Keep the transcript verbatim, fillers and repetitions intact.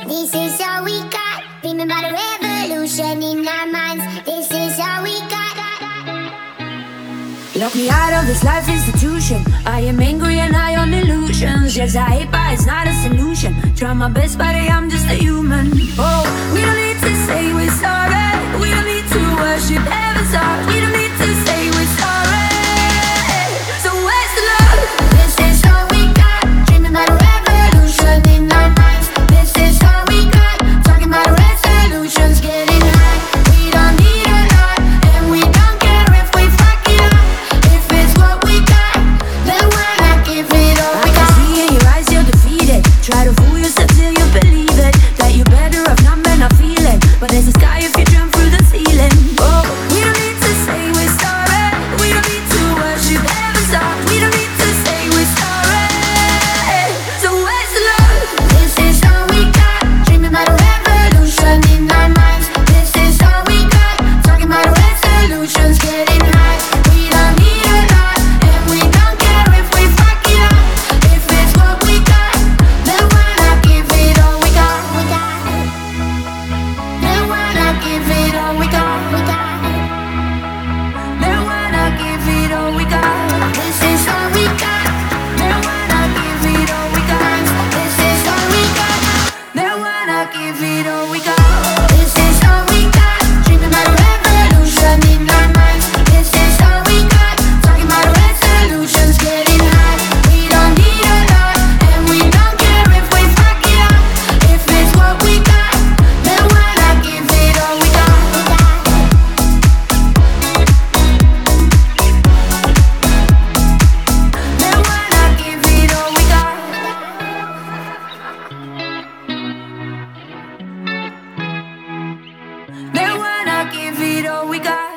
This is all we got. Dreaming about a revolution in our minds. This is all we got. Lock me out of this life institution. I am angry and high on illusions. Yes, I hate, but it's not a solution. Try my best, but I'm just a human. Oh, we don't need to say we're sorry. We don't need to worship heaven's heart. We don't need to say we're sorry. So where's the love? This is all we got. Dreaming about a revolution in our minds. This is all we got. Talking about resolutions, getting high. We don't need a lot, and we don't care if we fuck it up. If it's what we got, then why not give it all we I can got? see in your eyes you're defeated. Try to fool yourself till you believe it. That you're better off not men not feeling. But there's a sky if you jump through the ceiling. Oh, we don't need to say we're sorry. We don't need to worship heaven's heart. We don't need to say we're sorry. So where's the love? This is all we got. Dreaming about a revolution in our minds. This is all we got. Talking about resolutions, getting high. We don't need a lot, and we don't care if we fuck it up. If it's what we got, then why not give it all we got? We got. Then why not give it all we got? We got. Then why not give it all we got? This is all we got. Then why not give it all we got? This is all we got. Then why not give it all we got? This is all we got. Dreaming about a revolution in our minds. This is all we got. Talking about resolutions, getting high. We don't need a lot, and we don't care if we fuck it up. If it's what we got, then why not give it all we got? Then why not give it all we got? Then why not give it all we got?